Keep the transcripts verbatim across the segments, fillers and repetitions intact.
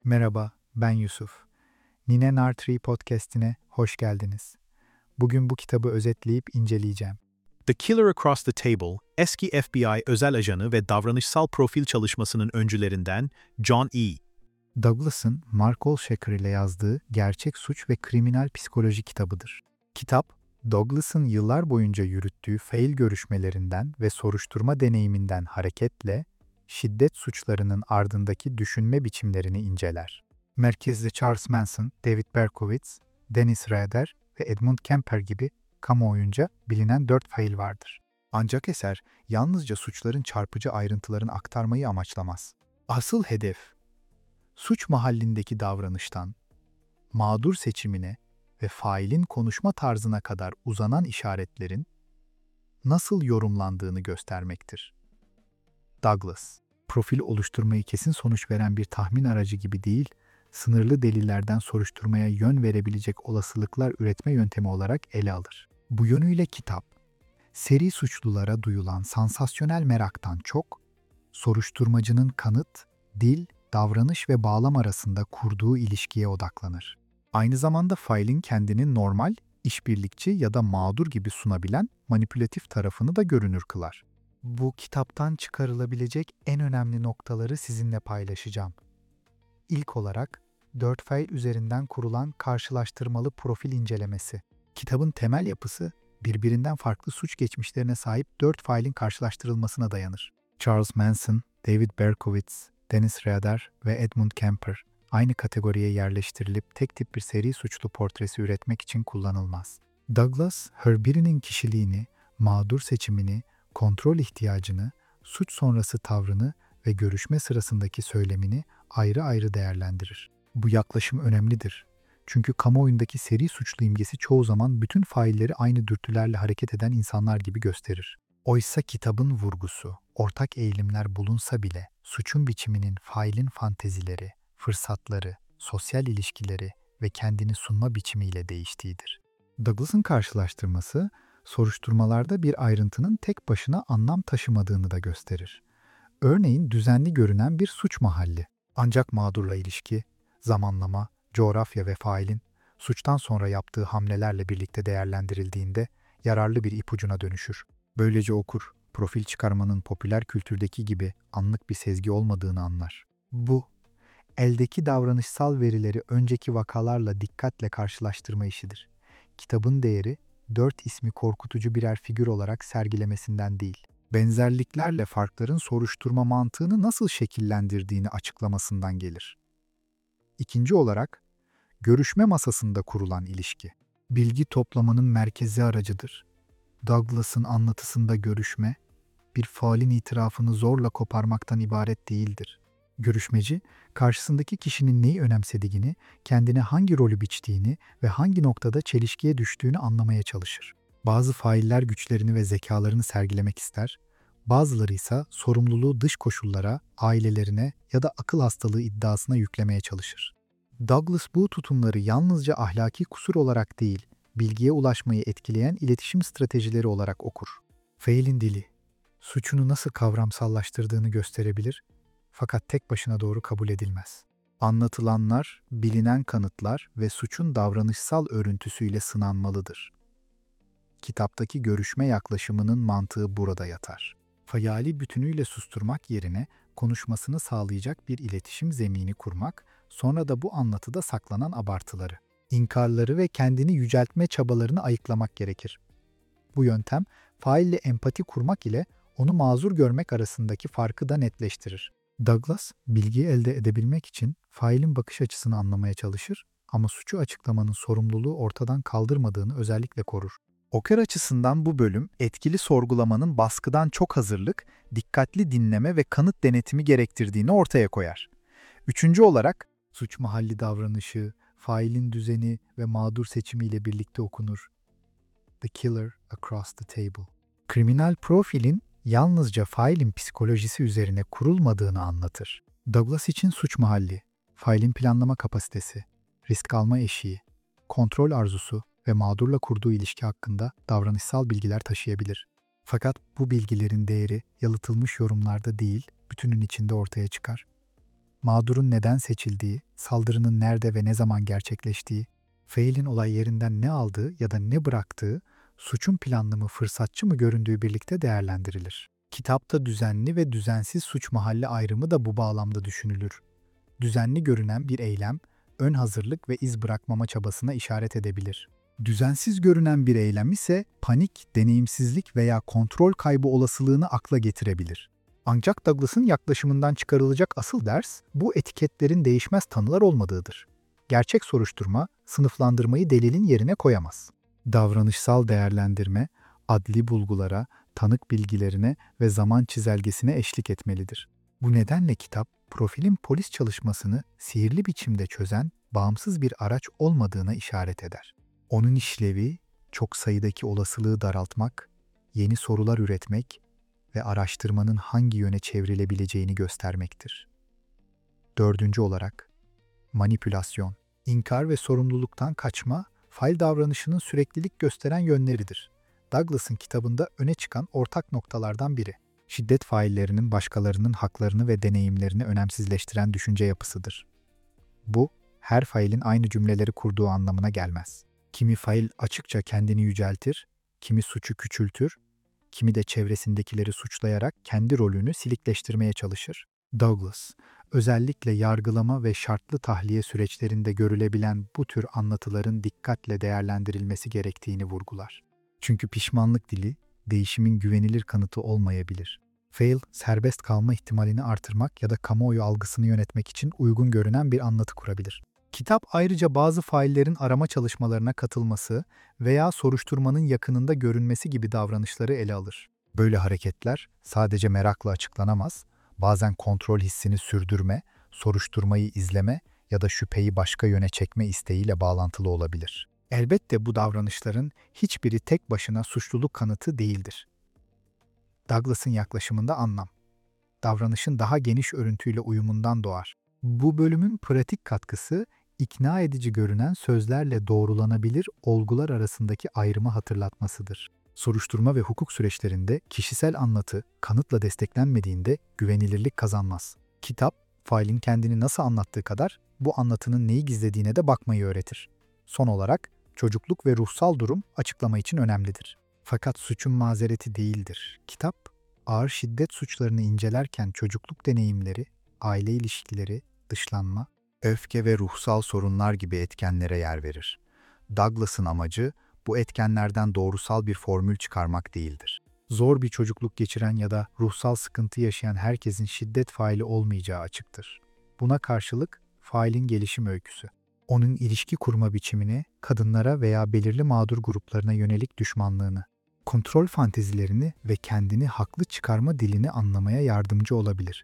Merhaba, ben Yusuf. Nine Nartree podcast'ine hoş geldiniz. Bugün bu kitabı özetleyip inceleyeceğim. The Killer Across the Table, eski F B I özel ajanı ve davranışsal profil çalışmasının öncülerinden John E. Douglas'ın Mark Olshaker ile yazdığı gerçek suç ve kriminal psikoloji kitabıdır. Kitap, Douglas'ın yıllar boyunca yürüttüğü fail görüşmelerinden ve soruşturma deneyiminden hareketle şiddet suçlarının ardındaki düşünme biçimlerini inceler. Merkezde Charles Manson, David Berkowitz, Dennis Rader ve Edmund Kemper gibi kamuoyunca bilinen dört fail vardır. Ancak eser yalnızca suçların çarpıcı ayrıntılarını aktarmayı amaçlamaz. Asıl hedef, suç mahallindeki davranıştan, mağdur seçimine ve failin konuşma tarzına kadar uzanan işaretlerin nasıl yorumlandığını göstermektir. Douglas, profil oluşturmayı kesin sonuç veren bir tahmin aracı gibi değil, sınırlı delillerden soruşturmaya yön verebilecek olasılıklar üretme yöntemi olarak ele alır. Bu yönüyle kitap, seri suçlulara duyulan sansasyonel meraktan çok, soruşturmacının kanıt, dil, davranış ve bağlam arasında kurduğu ilişkiye odaklanır. Aynı zamanda failin kendini normal, işbirlikçi ya da mağdur gibi sunabilen manipülatif tarafını da görünür kılar. Bu kitaptan çıkarılabilecek en önemli noktaları sizinle paylaşacağım. İlk olarak, dört fail üzerinden kurulan karşılaştırmalı profil incelemesi. Kitabın temel yapısı, birbirinden farklı suç geçmişlerine sahip dört failin karşılaştırılmasına dayanır. Charles Manson, David Berkowitz, Dennis Rader ve Edmund Kemper aynı kategoriye yerleştirilip tek tip bir seri suçlu portresi üretmek için kullanılmaz. Douglas, her birinin kişiliğini, mağdur seçimini, kontrol ihtiyacını, suç sonrası tavrını ve görüşme sırasındaki söylemini ayrı ayrı değerlendirir. Bu yaklaşım önemlidir. Çünkü kamuoyundaki seri suçlu imgesi çoğu zaman bütün failleri aynı dürtülerle hareket eden insanlar gibi gösterir. Oysa kitabın vurgusu, ortak eğilimler bulunsa bile suçun biçiminin failin fantezileri, fırsatları, sosyal ilişkileri ve kendini sunma biçimiyle değiştiğidir. Douglas'ın karşılaştırması, soruşturmalarda bir ayrıntının tek başına anlam taşımadığını da gösterir. Örneğin düzenli görünen bir suç mahalli. Ancak mağdurla ilişki, zamanlama, coğrafya ve failin suçtan sonra yaptığı hamlelerle birlikte değerlendirildiğinde yararlı bir ipucuna dönüşür. Böylece okur, profil çıkarmanın popüler kültürdeki gibi anlık bir sezgi olmadığını anlar. Bu, eldeki davranışsal verileri önceki vakalarla dikkatle karşılaştırma işidir. Kitabın değeri, dört ismi korkutucu birer figür olarak sergilemesinden değil, benzerliklerle farkların soruşturma mantığını nasıl şekillendirdiğini açıklamasından gelir. İkinci olarak, görüşme masasında kurulan ilişki. Bilgi toplamanın merkezi aracıdır. Douglas'ın anlatısında görüşme, bir failin itirafını zorla koparmaktan ibaret değildir. Görüşmeci, karşısındaki kişinin neyi önemsediğini, kendine hangi rolü biçtiğini ve hangi noktada çelişkiye düştüğünü anlamaya çalışır. Bazı failler güçlerini ve zekalarını sergilemek ister, bazıları ise sorumluluğu dış koşullara, ailelerine ya da akıl hastalığı iddiasına yüklemeye çalışır. Douglas bu tutumları yalnızca ahlaki kusur olarak değil, bilgiye ulaşmayı etkileyen iletişim stratejileri olarak okur. Failin dili, suçunu nasıl kavramsallaştırdığını gösterebilir, fakat tek başına doğru kabul edilmez. Anlatılanlar, bilinen kanıtlar ve suçun davranışsal örüntüsüyle sınanmalıdır. Kitaptaki görüşme yaklaşımının mantığı burada yatar. Faili bütünüyle susturmak yerine konuşmasını sağlayacak bir iletişim zemini kurmak, sonra da bu anlatıda saklanan abartıları, inkarları ve kendini yüceltme çabalarını ayıklamak gerekir. Bu yöntem, faille empati kurmak ile onu mazur görmek arasındaki farkı da netleştirir. Douglas, bilgiyi elde edebilmek için failin bakış açısını anlamaya çalışır ama suçu açıklamanın sorumluluğu ortadan kaldırmadığını özellikle korur. Okur açısından bu bölüm, etkili sorgulamanın baskıdan çok hazırlık, dikkatli dinleme ve kanıt denetimi gerektirdiğini ortaya koyar. Üçüncü olarak, suç mahalli davranışı, failin düzeni ve mağdur seçimiyle birlikte okunur. The Killer Across the Table. Kriminal profilin yalnızca failin psikolojisi üzerine kurulmadığını anlatır. Douglas için suç mahalli, failin planlama kapasitesi, risk alma eşiği, kontrol arzusu ve mağdurla kurduğu ilişki hakkında davranışsal bilgiler taşıyabilir. Fakat bu bilgilerin değeri yalıtılmış yorumlarda değil, bütünün içinde ortaya çıkar. Mağdurun neden seçildiği, saldırının nerede ve ne zaman gerçekleştiği, failin olay yerinden ne aldığı ya da ne bıraktığı, suçun planlı mı fırsatçı mı göründüğü birlikte değerlendirilir. Kitapta düzenli ve düzensiz suç mahalli ayrımı da bu bağlamda düşünülür. Düzenli görünen bir eylem, ön hazırlık ve iz bırakmama çabasına işaret edebilir. Düzensiz görünen bir eylem ise panik, deneyimsizlik veya kontrol kaybı olasılığını akla getirebilir. Ancak Douglas'ın yaklaşımından çıkarılacak asıl ders, bu etiketlerin değişmez tanılar olmadığıdır. Gerçek soruşturma, sınıflandırmayı delilin yerine koyamaz. Davranışsal değerlendirme, adli bulgulara, tanık bilgilerine ve zaman çizelgesine eşlik etmelidir. Bu nedenle kitap, profilin polis çalışmasını sihirli biçimde çözen, bağımsız bir araç olmadığına işaret eder. Onun işlevi, çok sayıdaki olasılığı daraltmak, yeni sorular üretmek ve araştırmanın hangi yöne çevrilebileceğini göstermektir. Dördüncü olarak, manipülasyon, inkar ve sorumluluktan kaçma, fail davranışının süreklilik gösteren yönleridir. Douglas'ın kitabında öne çıkan ortak noktalardan biri, şiddet faillerinin başkalarının haklarını ve deneyimlerini önemsizleştiren düşünce yapısıdır. Bu, her failin aynı cümleleri kurduğu anlamına gelmez. Kimi fail açıkça kendini yüceltir, kimi suçu küçültür, kimi de çevresindekileri suçlayarak kendi rolünü silikleştirmeye çalışır. Douglas, özellikle yargılama ve şartlı tahliye süreçlerinde görülebilen bu tür anlatıların dikkatle değerlendirilmesi gerektiğini vurgular. Çünkü pişmanlık dili, değişimin güvenilir kanıtı olmayabilir. Fail, serbest kalma ihtimalini artırmak ya da kamuoyu algısını yönetmek için uygun görünen bir anlatı kurabilir. Kitap ayrıca bazı faillerin arama çalışmalarına katılması veya soruşturmanın yakınında görünmesi gibi davranışları ele alır. Böyle hareketler sadece merakla açıklanamaz, bazen kontrol hissini sürdürme, soruşturmayı izleme ya da şüpheyi başka yöne çekme isteğiyle bağlantılı olabilir. Elbette bu davranışların hiçbiri tek başına suçluluk kanıtı değildir. Douglas'ın yaklaşımında anlam, davranışın daha geniş örüntüyle uyumundan doğar. Bu bölümün pratik katkısı, ikna edici görünen sözlerle doğrulanabilir olgular arasındaki ayrımı hatırlatmasıdır. Soruşturma ve hukuk süreçlerinde kişisel anlatı kanıtla desteklenmediğinde güvenilirlik kazanmaz. Kitap, failin kendini nasıl anlattığı kadar bu anlatının neyi gizlediğine de bakmayı öğretir. Son olarak, çocukluk ve ruhsal durum açıklama için önemlidir. Fakat suçun mazereti değildir. Kitap, ağır şiddet suçlarını incelerken çocukluk deneyimleri, aile ilişkileri, dışlanma, öfke ve ruhsal sorunlar gibi etkenlere yer verir. Douglas'ın amacı, bu etkenlerden doğrusal bir formül çıkarmak değildir. Zor bir çocukluk geçiren ya da ruhsal sıkıntı yaşayan herkesin şiddet faili olmayacağı açıktır. Buna karşılık failin gelişim öyküsü, onun ilişki kurma biçimini, kadınlara veya belirli mağdur gruplarına yönelik düşmanlığını, kontrol fantezilerini ve kendini haklı çıkarma dilini anlamaya yardımcı olabilir.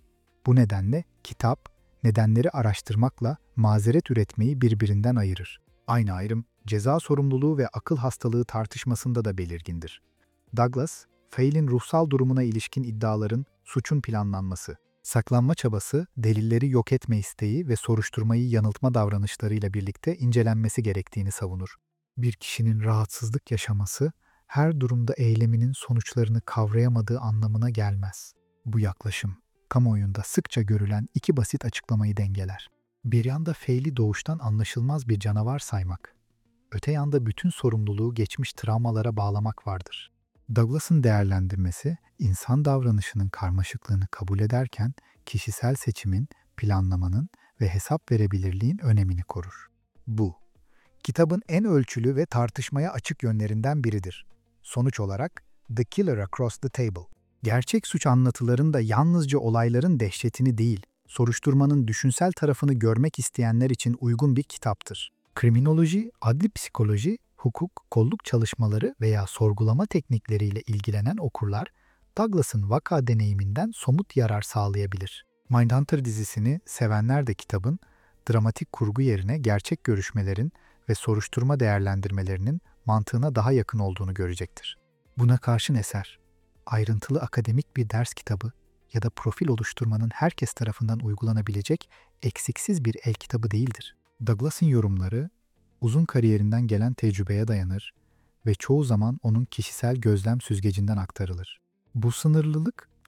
Bu nedenle kitap, nedenleri araştırmakla mazeret üretmeyi birbirinden ayırır. Aynı ayrım, ceza sorumluluğu ve akıl hastalığı tartışmasında da belirgindir. Douglas, failin ruhsal durumuna ilişkin iddiaların suçun planlanması, saklanma çabası, delilleri yok etme isteği ve soruşturmayı yanıltma davranışlarıyla birlikte incelenmesi gerektiğini savunur. Bir kişinin rahatsızlık yaşaması, her durumda eyleminin sonuçlarını kavrayamadığı anlamına gelmez. Bu yaklaşım, kamuoyunda sıkça görülen iki basit açıklamayı dengeler. Bir yanda faili doğuştan anlaşılmaz bir canavar saymak, öte yanda bütün sorumluluğu geçmiş travmalara bağlamak vardır. Douglas'ın değerlendirmesi, insan davranışının karmaşıklığını kabul ederken kişisel seçimin, planlamanın ve hesap verebilirliğin önemini korur. Bu, kitabın en ölçülü ve tartışmaya açık yönlerinden biridir. Sonuç olarak, The Killer Across the Table, gerçek suç anlatılarında yalnızca olayların dehşetini değil, soruşturmanın düşünsel tarafını görmek isteyenler için uygun bir kitaptır. Kriminoloji, adli psikoloji, hukuk, kolluk çalışmaları veya sorgulama teknikleriyle ilgilenen okurlar, Douglas'ın vaka deneyiminden somut yarar sağlayabilir. Mindhunter dizisini sevenler de kitabın, dramatik kurgu yerine gerçek görüşmelerin ve soruşturma değerlendirmelerinin mantığına daha yakın olduğunu görecektir. Buna karşın eser, ayrıntılı akademik bir ders kitabı ya da profil oluşturmanın herkes tarafından uygulanabilecek eksiksiz bir el kitabı değildir. Douglas'ın yorumları, uzun kariyerinden gelen tecrübeye dayanır ve çoğu zaman onun kişisel gözlem süzgecinden aktarılır. Bu sınırlılık,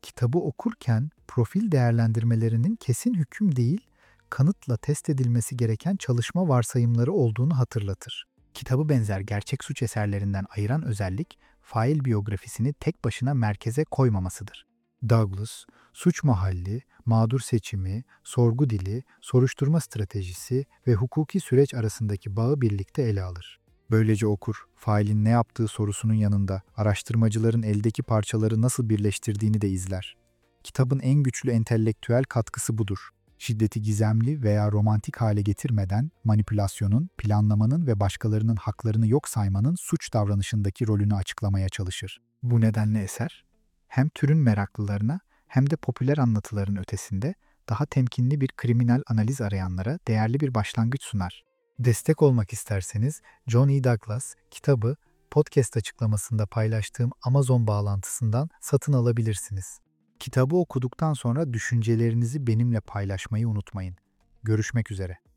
Kitabı okurken profil değerlendirmelerinin kesin hüküm değil, kanıtla test edilmesi gereken çalışma varsayımları olduğunu hatırlatır. Kitabı benzer gerçek suç eserlerinden ayıran özellik, fail biyografisini tek başına merkeze koymamasıdır. Douglas, suç mahalli, mağdur seçimi, sorgu dili, soruşturma stratejisi ve hukuki süreç arasındaki bağı birlikte ele alır. Böylece okur, failin ne yaptığı sorusunun yanında araştırmacıların eldeki parçaları nasıl birleştirdiğini de izler. Kitabın en güçlü entelektüel katkısı budur. Şiddeti gizemli veya romantik hale getirmeden manipülasyonun, planlamanın ve başkalarının haklarını yok saymanın suç davranışındaki rolünü açıklamaya çalışır. Bu nedenle eser, hem türün meraklılarına hem de popüler anlatıların ötesinde daha temkinli bir kriminal analiz arayanlara değerli bir başlangıç sunar. Destek olmak isterseniz John E. Douglas kitabı podcast açıklamasında paylaştığım Amazon bağlantısından satın alabilirsiniz. Kitabı okuduktan sonra düşüncelerinizi benimle paylaşmayı unutmayın. Görüşmek üzere.